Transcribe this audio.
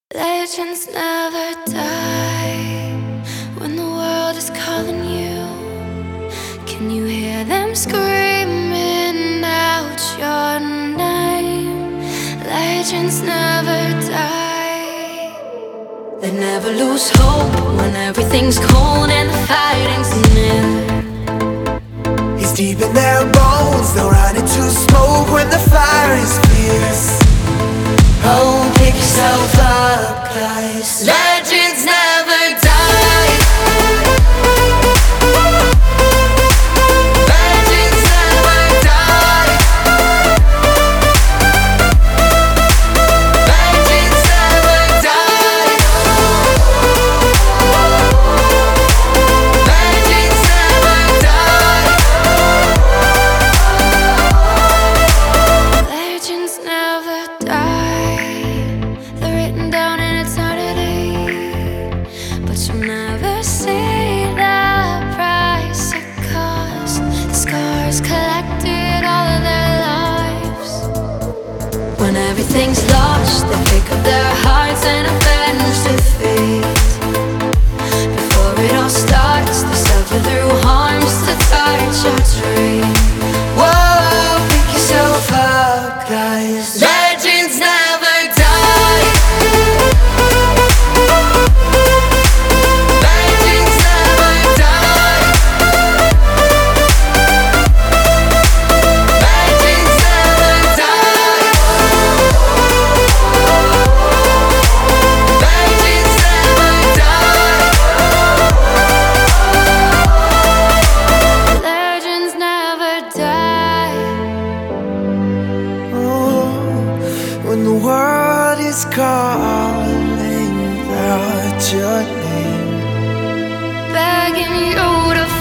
Legends never die when the world is calling you. Can you hear them screaming out your name? Legends never die. They never lose hope when everything's cold and the fighting's near. It's deep in their bones, they'll run into smoke when the fire is fierce. Oh, pick yourself up, 'cause legends never die. Legends never die. Legends never die. Legends never die. Legends never die. They're written down in eternity, but you'll never see the price it cost. The scars collected all of their lives. When everything's lost, they pick up their hearts and avenge defeat. Before it all starts, they suffer through harms to touch your dream. Whoa, pick yourself up, 'cause legends never die. Legends never die. Legends never die. Legends never die. Legends never die. When the world is calling out your name, Begging you to